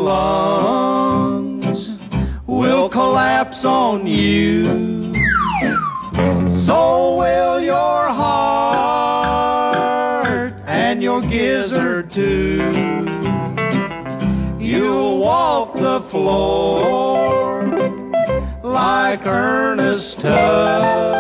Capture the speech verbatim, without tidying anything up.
lungs will collapse on you. So will your heart and your gizzard too. You'll walk the floor like Ernest Tubb.